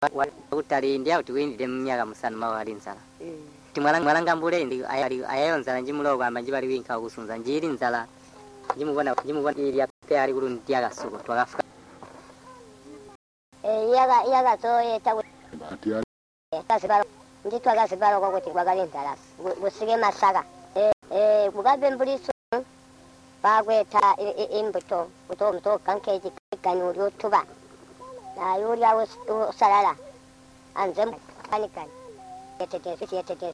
utali ndia tuwindi mnyaga musana mawali nsala timwalanga mbule ndi ayayonza njimulo kwamba njibali winka kusunza njiri nzala njimubona ili yape ali kulundia kasuko twakafuka yaga so yeta kasibalo nditwa kasibalo kwa kuti kwakali nzala busige masaka kugabe mbuliso bagweta imbuto uto kankeji kanuri utuba na yuri awo salala anzem kanikani yetete